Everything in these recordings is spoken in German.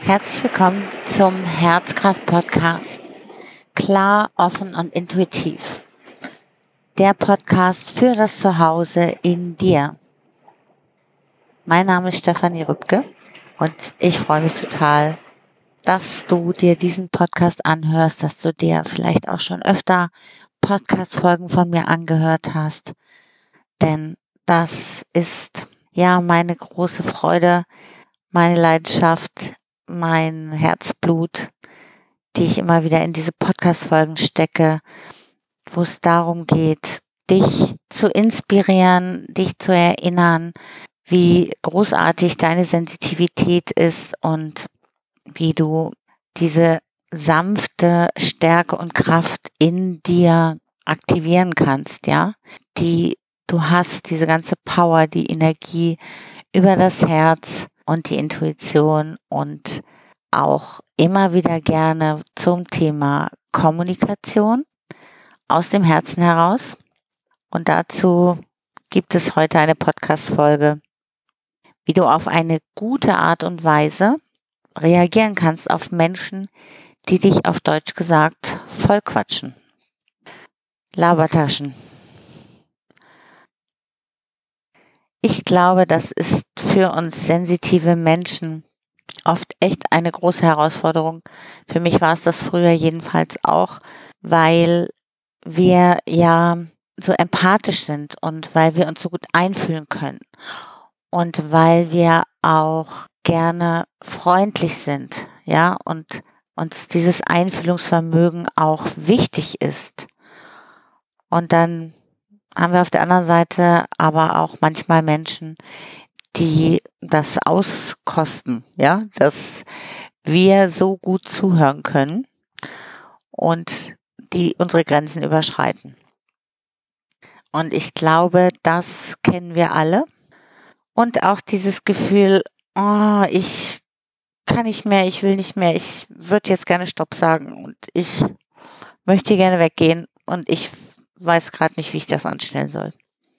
Herzlich willkommen zum Herzkraft-Podcast. Klar, offen und intuitiv. Der Podcast für das Zuhause in dir. Mein Name ist Stefanie Rübke und ich freue mich total, dass du dir diesen Podcast anhörst, dass du dir vielleicht auch schon öfter Podcast-Folgen von mir angehört hast. Denn das ist ja meine große Freude, meine Leidenschaft, mein Herzblut, die ich immer wieder in diese Podcast-Folgen stecke, wo es darum geht, dich zu inspirieren, dich zu erinnern, wie großartig deine Sensitivität ist und wie du diese sanfte Stärke und Kraft in dir aktivieren kannst, ja, die du hast, diese ganze Power, die Energie über das Herz und die Intuition und auch immer wieder gerne zum Thema Kommunikation aus dem Herzen heraus. Und dazu gibt es heute eine Podcast-Folge, wie du auf eine gute Art und Weise reagieren kannst auf Menschen, die dich auf Deutsch gesagt vollquatschen. Labertaschen. Ich glaube, das ist für uns sensitive Menschen oft echt eine große Herausforderung. Für mich war es das früher jedenfalls auch, weil wir ja so empathisch sind und weil wir uns so gut einfühlen können und weil wir auch gerne freundlich sind, ja, und uns dieses Einfühlungsvermögen auch wichtig ist. Und dann haben wir auf der anderen Seite aber auch manchmal Menschen, die das auskosten, ja, dass wir so gut zuhören können und die unsere Grenzen überschreiten. Und ich glaube, das kennen wir alle. Und auch dieses Gefühl, oh, ich kann nicht mehr, ich will nicht mehr, ich würde jetzt gerne Stopp sagen und ich möchte gerne weggehen und ich weiß gerade nicht, wie ich das anstellen soll.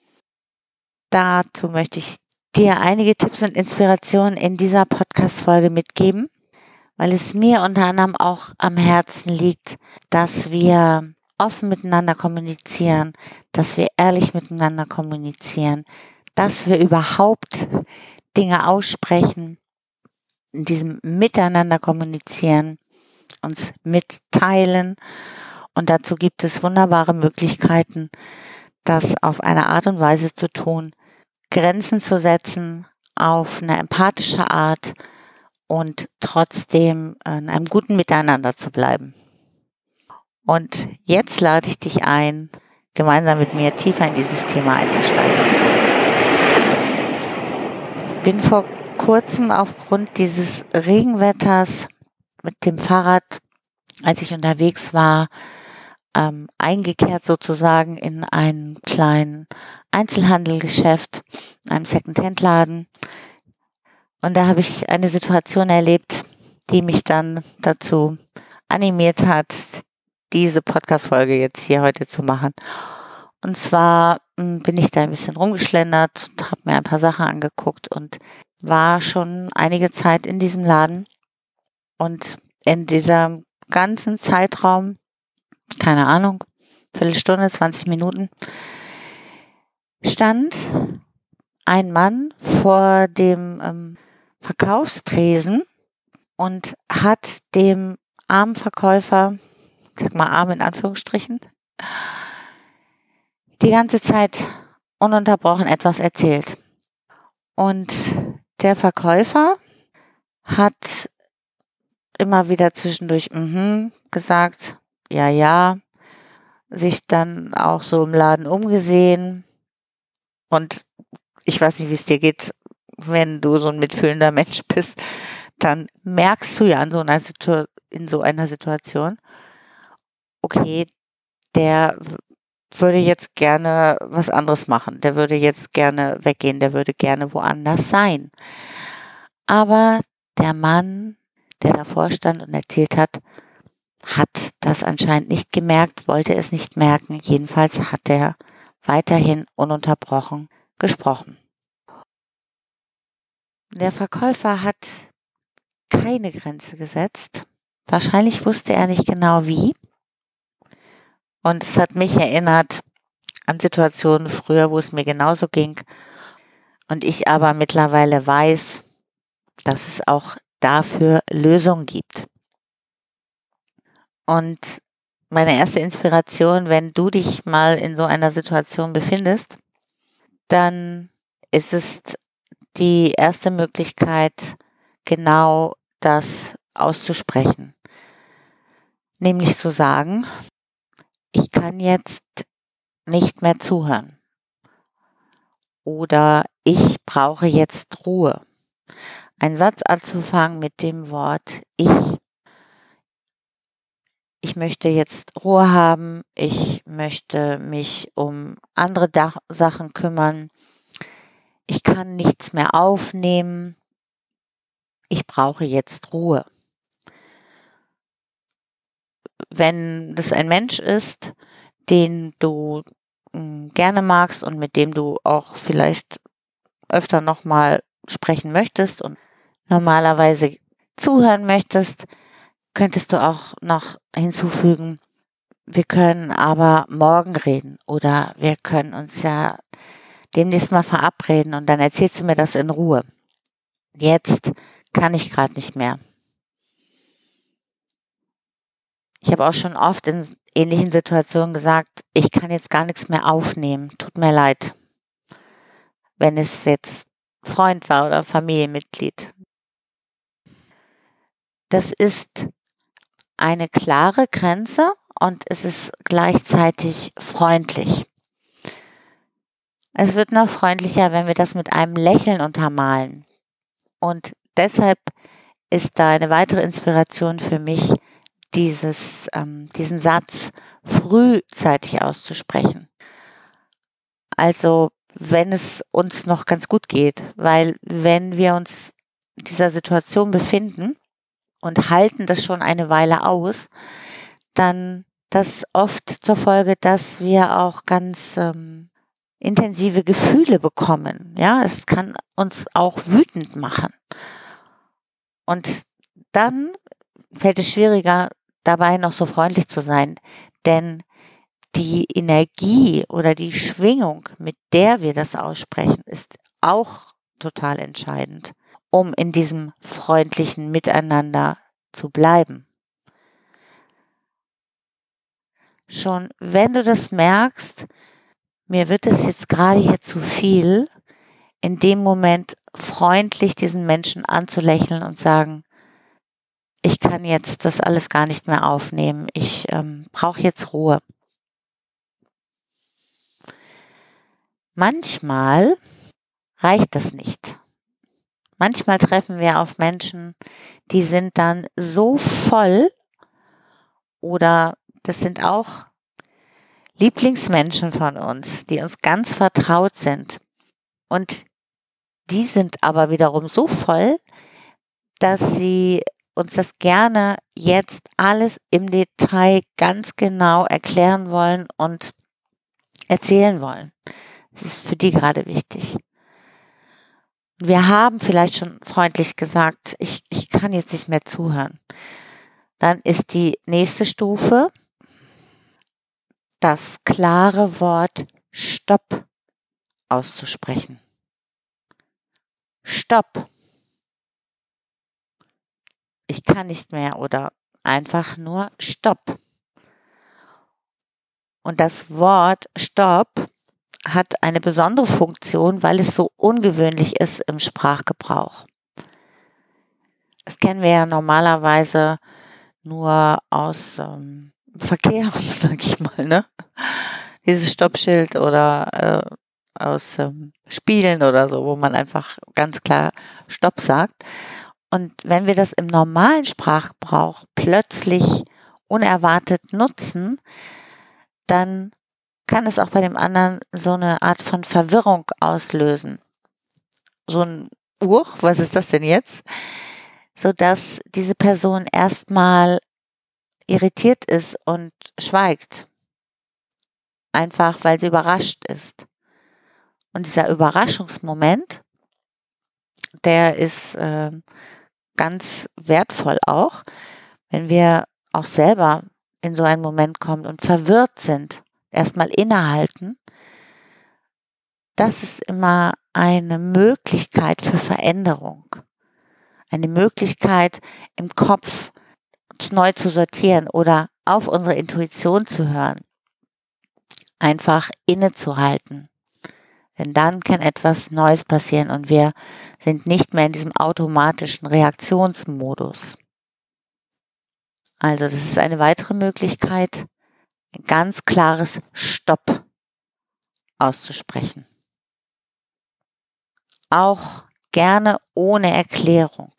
Dazu möchte ich dir einige Tipps und Inspirationen in dieser Podcast-Folge mitgeben, weil es mir unter anderem auch am Herzen liegt, dass wir offen miteinander kommunizieren, dass wir ehrlich miteinander kommunizieren, dass wir überhaupt Dinge aussprechen, in diesem Miteinander kommunizieren, uns mitteilen. Und dazu gibt es wunderbare Möglichkeiten, das auf eine Art und Weise zu tun, Grenzen zu setzen, auf eine empathische Art und trotzdem in einem guten Miteinander zu bleiben. Und jetzt lade ich dich ein, gemeinsam mit mir tiefer in dieses Thema einzusteigen. Ich bin vor kurzem aufgrund dieses Regenwetters mit dem Fahrrad, als ich unterwegs war, eingekehrt sozusagen in einen kleinen Einzelhandelgeschäft, in einem Second-Hand-Laden. Und da habe ich eine Situation erlebt, die mich dann dazu animiert hat, diese Podcast-Folge jetzt hier heute zu machen. Und zwar bin ich da ein bisschen rumgeschlendert und habe mir ein paar Sachen angeguckt und war schon einige Zeit in diesem Laden. Und in diesem ganzen Zeitraum, keine Ahnung, Viertelstunde, 20 Minuten, stand ein Mann vor dem Verkaufstresen und hat dem armen Verkäufer, ich sag mal arm in Anführungsstrichen, die ganze Zeit ununterbrochen etwas erzählt. Und der Verkäufer hat immer wieder zwischendurch gesagt, ja, sich dann auch so im Laden umgesehen. Und ich weiß nicht, wie es dir geht, wenn du so ein mitfühlender Mensch bist, dann merkst du ja in so einer Situation, okay, der würde jetzt gerne was anderes machen, der würde jetzt gerne weggehen, der würde gerne woanders sein. Aber der Mann, der davor stand und erzählt hat das anscheinend nicht gemerkt, wollte es nicht merken. Jedenfalls hat er weiterhin ununterbrochen gesprochen. Der Verkäufer hat keine Grenze gesetzt. Wahrscheinlich wusste er nicht genau wie. Und es hat mich erinnert an Situationen früher, wo es mir genauso ging. Und ich aber mittlerweile weiß, dass es auch dafür Lösungen gibt. Und meine erste Inspiration, wenn du dich mal in so einer Situation befindest, dann ist es die erste Möglichkeit, genau das auszusprechen. Nämlich zu sagen, ich kann jetzt nicht mehr zuhören. Oder ich brauche jetzt Ruhe. Einen Satz anzufangen mit dem Wort ich. Ich möchte jetzt Ruhe haben. Ich möchte mich um andere Sachen kümmern. Ich kann nichts mehr aufnehmen. Ich brauche jetzt Ruhe. Wenn das ein Mensch ist, den du gerne magst und mit dem du auch vielleicht öfter nochmal sprechen möchtest und normalerweise zuhören möchtest, könntest du auch noch hinzufügen, wir können aber morgen reden oder wir können uns ja demnächst mal verabreden und dann erzählst du mir das in Ruhe. Jetzt kann ich gerade nicht mehr. Ich habe auch schon oft in ähnlichen Situationen gesagt, ich kann jetzt gar nichts mehr aufnehmen, tut mir leid. Wenn es jetzt Freund war oder Familienmitglied. Das ist eine klare Grenze und es ist gleichzeitig freundlich. Es wird noch freundlicher, wenn wir das mit einem Lächeln untermalen. Und deshalb ist da eine weitere Inspiration für mich, diesen Satz frühzeitig auszusprechen. Also wenn es uns noch ganz gut geht, weil wenn wir uns in dieser Situation befinden und halten das schon eine Weile aus, dann das oft zur Folge, dass wir auch ganz intensive Gefühle bekommen. Ja, es kann uns auch wütend machen. Und dann fällt es schwieriger, dabei noch so freundlich zu sein, denn die Energie oder die Schwingung, mit der wir das aussprechen, ist auch total entscheidend, um in diesem freundlichen Miteinander zu bleiben. Schon wenn du das merkst, mir wird es jetzt gerade hier zu viel, in dem Moment freundlich diesen Menschen anzulächeln und sagen, ich kann jetzt das alles gar nicht mehr aufnehmen, ich brauche jetzt Ruhe. Manchmal reicht das nicht. Manchmal treffen wir auf Menschen, die sind dann so voll oder das sind auch Lieblingsmenschen von uns, die uns ganz vertraut sind. Und die sind aber wiederum so voll, dass sie uns das gerne jetzt alles im Detail ganz genau erklären wollen und erzählen wollen. Das ist für die gerade wichtig. Wir haben vielleicht schon freundlich gesagt, ich kann jetzt nicht mehr zuhören. Dann ist die nächste Stufe das klare Wort Stopp auszusprechen. Stopp. Ich kann nicht mehr oder einfach nur Stopp. Und das Wort Stopp hat eine besondere Funktion, weil es so ungewöhnlich ist im Sprachgebrauch. Das kennen wir ja normalerweise nur aus Verkehr, sag ich mal, ne? Dieses Stoppschild oder aus Spielen oder so, wo man einfach ganz klar Stopp sagt. Und wenn wir das im normalen Sprachgebrauch plötzlich unerwartet nutzen, dann kann es auch bei dem anderen so eine Art von Verwirrung auslösen. So ein was ist das denn jetzt? Sodass diese Person erstmal irritiert ist und schweigt. Einfach, weil sie überrascht ist. Und dieser Überraschungsmoment, der ist ganz wertvoll auch, wenn wir auch selber in so einen Moment kommen und verwirrt sind, erstmal innehalten. Das ist immer eine Möglichkeit für Veränderung, eine Möglichkeit im Kopf uns neu zu sortieren oder auf unsere Intuition zu hören, einfach innezuhalten. Denn dann kann etwas Neues passieren und wir sind nicht mehr in diesem automatischen Reaktionsmodus. Also das ist eine weitere Möglichkeit, ein ganz klares Stopp auszusprechen. Auch gerne ohne Erklärung.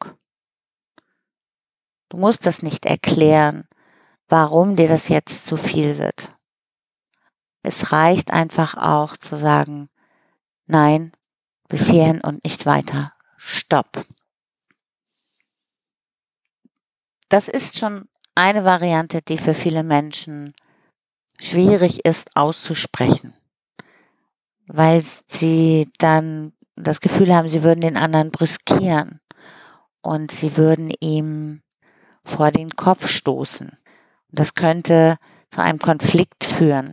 Du musst das nicht erklären, warum dir das jetzt zu viel wird. Es reicht einfach auch zu sagen, nein, bis hierhin und nicht weiter. Stopp. Das ist schon eine Variante, die für viele Menschen schwierig ist auszusprechen, weil sie dann das Gefühl haben, sie würden den anderen brüskieren und sie würden ihm vor den Kopf stoßen. Das könnte zu einem Konflikt führen.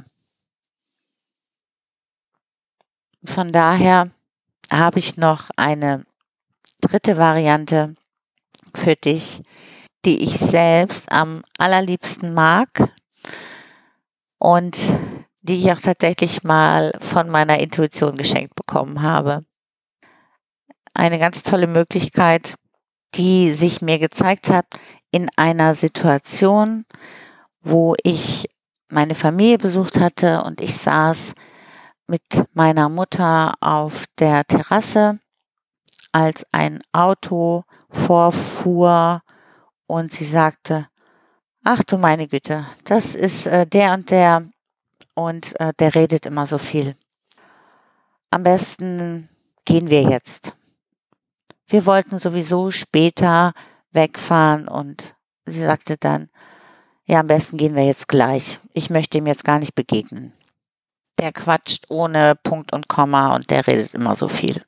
Von daher habe ich noch eine dritte Variante für dich, die ich selbst am allerliebsten mag und die ich auch tatsächlich mal von meiner Intuition geschenkt bekommen habe. Eine ganz tolle Möglichkeit, die sich mir gezeigt hat in einer Situation, wo ich meine Familie besucht hatte und ich saß mit meiner Mutter auf der Terrasse, als ein Auto vorfuhr und sie sagte, ach du meine Güte, das ist der und der redet immer so viel. Am besten gehen wir jetzt. Wir wollten sowieso später wegfahren und sie sagte dann, ja, am besten gehen wir jetzt gleich. Ich möchte ihm jetzt gar nicht begegnen. Der quatscht ohne Punkt und Komma und der redet immer so viel.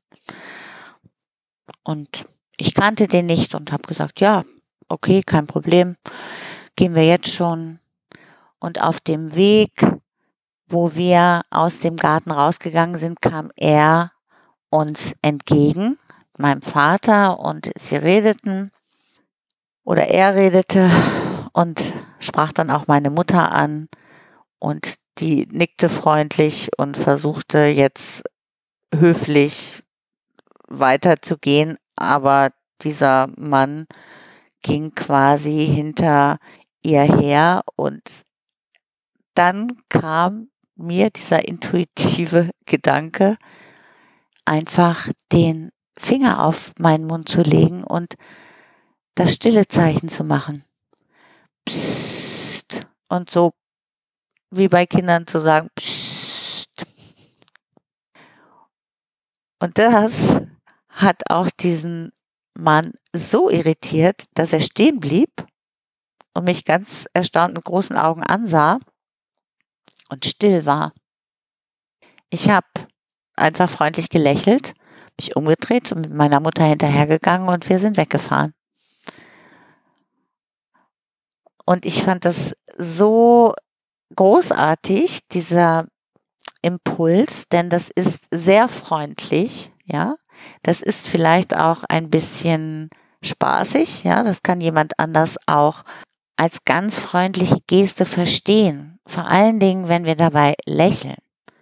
Und ich kannte den nicht und habe gesagt, ja, okay, kein Problem, gehen wir jetzt schon. Und auf dem Weg, wo wir aus dem Garten rausgegangen sind, kam er uns entgegen, meinem Vater, und sie redeten oder er redete und sprach dann auch meine Mutter an und die nickte freundlich und versuchte jetzt höflich weiterzugehen, aber dieser Mann ging quasi hinter ihr her und dann kam mir dieser intuitive Gedanke, einfach den Finger auf meinen Mund zu legen und das stille Zeichen zu machen. Psst. Und so wie bei Kindern zu sagen, Psst. Und das hat auch diesen Mann so irritiert, dass er stehen blieb und mich ganz erstaunt mit großen Augen ansah und still war. Ich habe einfach freundlich gelächelt, mich umgedreht und mit meiner Mutter hinterhergegangen und wir sind weggefahren. Und ich fand das so großartig, dieser Impuls, denn das ist sehr freundlich, ja. Das ist vielleicht auch ein bisschen spaßig, ja. Das kann jemand anders auch als ganz freundliche Geste verstehen. Vor allen Dingen, wenn wir dabei lächeln.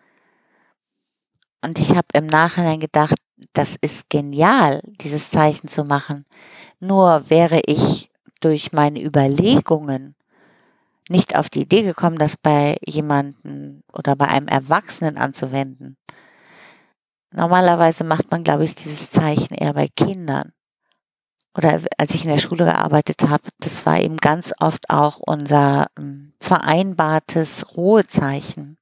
Und ich habe im Nachhinein gedacht, das ist genial, dieses Zeichen zu machen. Nur wäre ich durch meine Überlegungen nicht auf die Idee gekommen, das bei jemandem oder bei einem Erwachsenen anzuwenden. Normalerweise macht man, glaube ich, dieses Zeichen eher bei Kindern. Oder als ich in der Schule gearbeitet habe, das war eben ganz oft auch unser vereinbartes Ruhezeichen.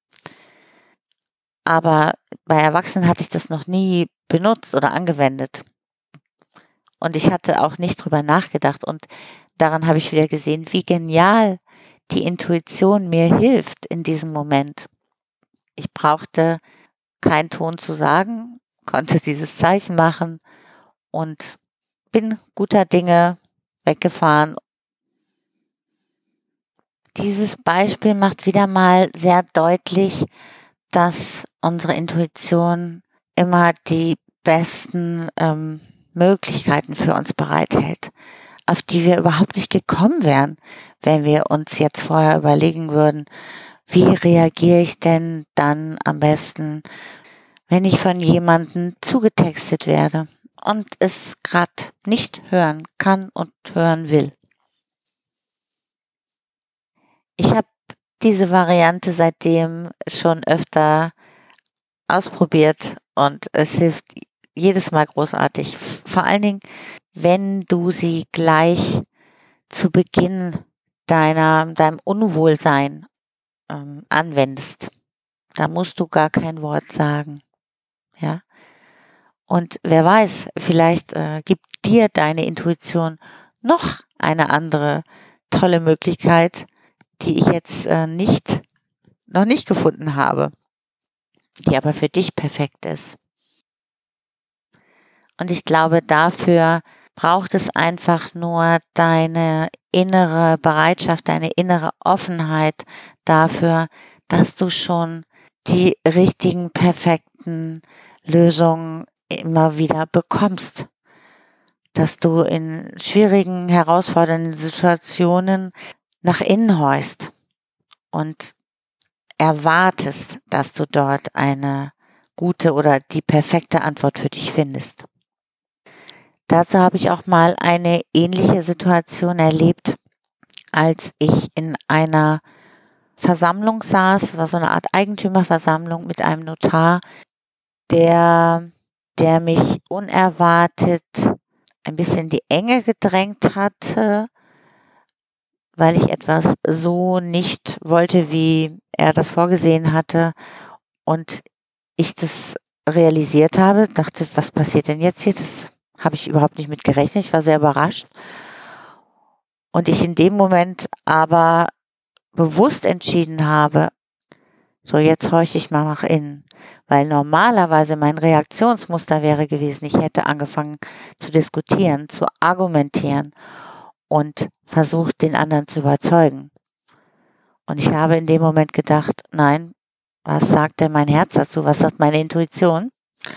Aber bei Erwachsenen hatte ich das noch nie benutzt oder angewendet. Und ich hatte auch nicht drüber nachgedacht. Und daran habe ich wieder gesehen, wie genial die Intuition mir hilft in diesem Moment. Ich brauchte keinen Ton zu sagen, konnte dieses Zeichen machen und bin guter Dinge, weggefahren. Dieses Beispiel macht wieder mal sehr deutlich, dass unsere Intuition immer die besten Möglichkeiten für uns bereithält, auf die wir überhaupt nicht gekommen wären, wenn wir uns jetzt vorher überlegen würden, wie reagiere ich denn dann am besten, wenn ich von jemandem zugetextet werde und es gerade nicht hören kann und hören will. Ich habe diese Variante seitdem schon öfter ausprobiert und es hilft jedes Mal großartig. Vor allen Dingen, wenn du sie gleich zu Beginn deinem Unwohlsein anwendest. Da musst du gar kein Wort sagen. Ja. Und wer weiß, vielleicht gibt dir deine Intuition noch eine andere tolle Möglichkeit, die ich jetzt noch nicht gefunden habe, die aber für dich perfekt ist. Und ich glaube, dafür braucht es einfach nur deine innere Bereitschaft, deine innere Offenheit dafür, dass du schon die richtigen, perfekten Lösungen immer wieder bekommst. Dass du in schwierigen, herausfordernden Situationen nach innen horchst und erwartest, dass du dort eine gute oder die perfekte Antwort für dich findest. Dazu habe ich auch mal eine ähnliche Situation erlebt, als ich in einer Versammlung saß, war so eine Art Eigentümerversammlung mit einem Notar, der mich unerwartet ein bisschen in die Enge gedrängt hatte, weil ich etwas so nicht wollte, wie er das vorgesehen hatte. Und ich das realisiert habe, dachte, was passiert denn jetzt hier? Das habe ich überhaupt nicht mit gerechnet. Ich war sehr überrascht. Und ich in dem Moment aber bewusst entschieden habe, so jetzt horche ich mal nach innen. Weil normalerweise mein Reaktionsmuster wäre gewesen, ich hätte angefangen zu diskutieren, zu argumentieren und versucht, den anderen zu überzeugen. Und ich habe in dem Moment gedacht, nein, was sagt denn mein Herz dazu? Was sagt meine Intuition?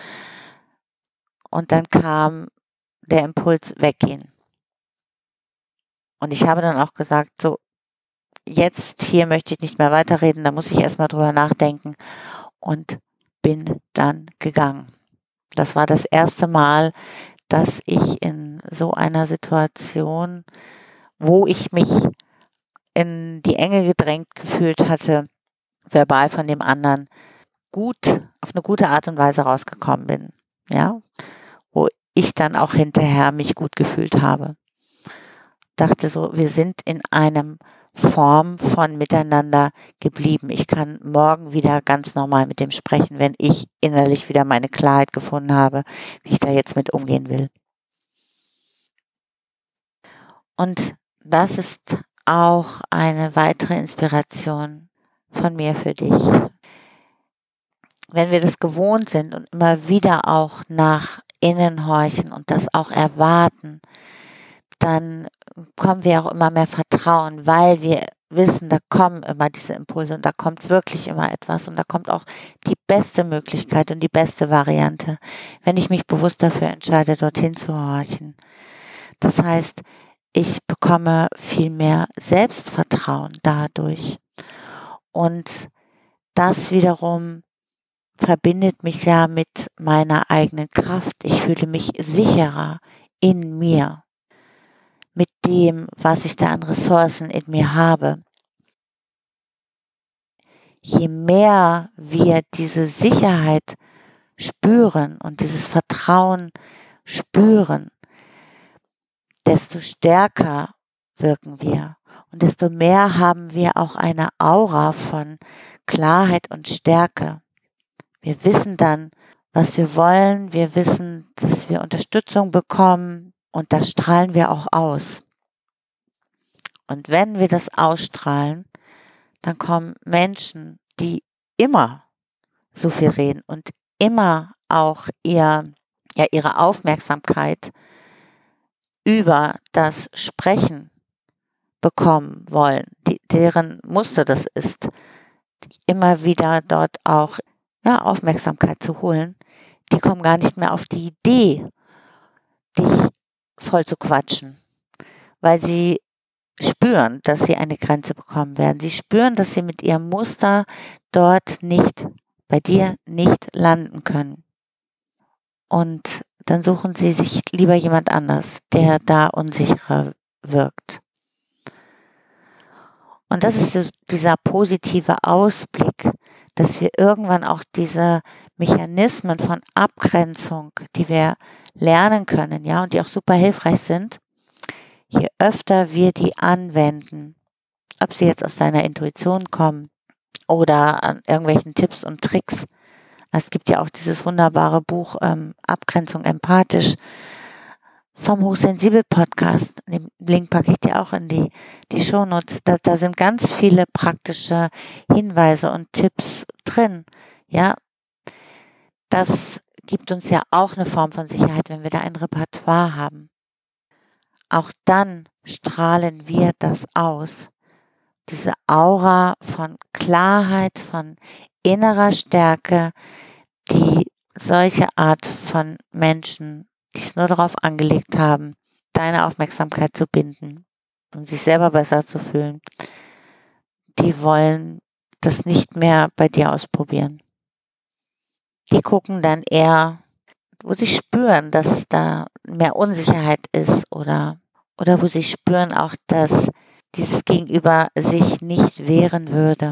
Und dann kam der Impuls weggehen. Und ich habe dann auch gesagt, so, jetzt hier möchte ich nicht mehr weiterreden, da muss ich erstmal drüber nachdenken und bin dann gegangen. Das war das erste Mal, dass ich in so einer Situation, wo ich mich in die Enge gedrängt gefühlt hatte, verbal von dem anderen auf eine gute Art und Weise rausgekommen bin. Ja, wo ich dann auch hinterher mich gut gefühlt habe. Dachte so, wir sind in einem Form von Miteinander geblieben. Ich kann morgen wieder ganz normal mit dem sprechen, wenn ich innerlich wieder meine Klarheit gefunden habe, wie ich da jetzt mit umgehen will. Und das ist auch eine weitere Inspiration von mir für dich. Wenn wir das gewohnt sind und immer wieder auch nach innen horchen und das auch erwarten, dann bekommen wir auch immer mehr Vertrauen, weil wir wissen, da kommen immer diese Impulse und da kommt wirklich immer etwas und da kommt auch die beste Möglichkeit und die beste Variante, wenn ich mich bewusst dafür entscheide, dorthin zu horchen. Das heißt, ich bekomme viel mehr Selbstvertrauen dadurch. Und das wiederum verbindet mich ja mit meiner eigenen Kraft. Ich fühle mich sicherer in mir, mit dem, was ich da an Ressourcen in mir habe. Je mehr wir diese Sicherheit spüren und dieses Vertrauen spüren, desto stärker wirken wir und desto mehr haben wir auch eine Aura von Klarheit und Stärke. Wir wissen dann, was wir wollen, wir wissen, dass wir Unterstützung bekommen und das strahlen wir auch aus. Und wenn wir das ausstrahlen, dann kommen Menschen, die immer so viel reden und immer auch ihre Aufmerksamkeit über das Sprechen bekommen wollen, deren Muster das ist, immer wieder dort auch Aufmerksamkeit zu holen, die kommen gar nicht mehr auf die Idee, dich voll zu quatschen, weil sie spüren, dass sie eine Grenze bekommen werden. Sie spüren, dass sie mit ihrem Muster dort nicht, bei dir nicht landen können. Und dann suchen sie sich lieber jemand anders, der da unsicherer wirkt. Und das ist so dieser positive Ausblick, dass wir irgendwann auch diese Mechanismen von Abgrenzung, die wir lernen können, ja, und die auch super hilfreich sind, je öfter wir die anwenden, ob sie jetzt aus deiner Intuition kommen oder an irgendwelchen Tipps und Tricks. Es gibt ja auch dieses wunderbare Buch Abgrenzung empathisch vom Hochsensibel Podcast. Den Link packe ich dir auch in die Shownotes. Da sind ganz viele praktische Hinweise und Tipps drin. Ja, das gibt uns ja auch eine Form von Sicherheit, wenn wir da ein Repertoire haben. Auch dann strahlen wir das aus. Diese Aura von Klarheit, von innerer Stärke, die solche Art von Menschen, die es nur darauf angelegt haben, deine Aufmerksamkeit zu binden, um sich selber besser zu fühlen, die wollen das nicht mehr bei dir ausprobieren. Die gucken dann eher, wo sie spüren, dass da mehr Unsicherheit ist oder wo sie spüren auch, dass dieses Gegenüber sich nicht wehren würde.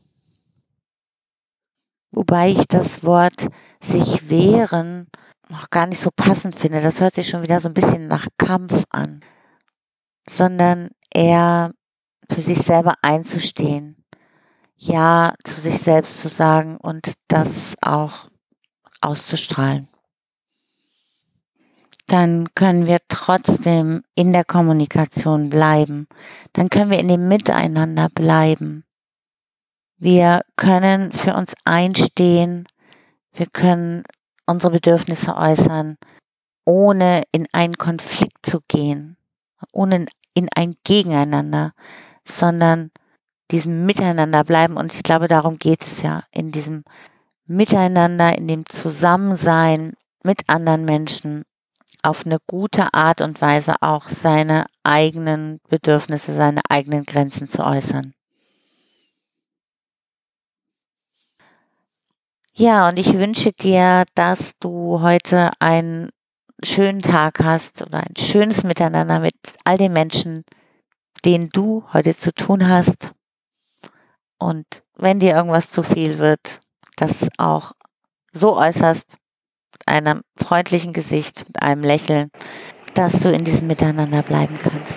Wobei ich das Wort sich wehren noch gar nicht so passend finde. Das hört sich schon wieder so ein bisschen nach Kampf an, sondern eher für sich selber einzustehen, ja zu sich selbst zu sagen und das auch auszustrahlen. Dann können wir trotzdem in der Kommunikation bleiben. Dann können wir in dem Miteinander bleiben. Wir können für uns einstehen. Wir können unsere Bedürfnisse äußern, ohne in einen Konflikt zu gehen, ohne in ein Gegeneinander, sondern diesem Miteinander bleiben. Und ich glaube, darum geht es ja, in diesem Miteinander, in dem Zusammensein mit anderen Menschen, auf eine gute Art und Weise auch seine eigenen Bedürfnisse, seine eigenen Grenzen zu äußern. Ja, und ich wünsche dir, dass du heute einen schönen Tag hast oder ein schönes Miteinander mit all den Menschen, denen du heute zu tun hast. Und wenn dir irgendwas zu viel wird, das auch so äußerst, mit einem freundlichen Gesicht, mit einem Lächeln, dass du in diesem Miteinander bleiben kannst.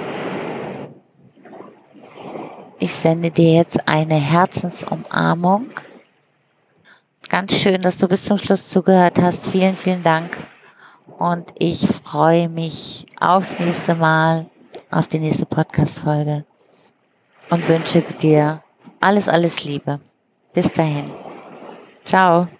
Ich sende dir jetzt eine Herzensumarmung. Ganz schön, dass du bis zum Schluss zugehört hast. Vielen, vielen Dank. Und ich freue mich aufs nächste Mal, auf die nächste Podcast-Folge und wünsche dir alles, alles Liebe. Bis dahin. Ciao.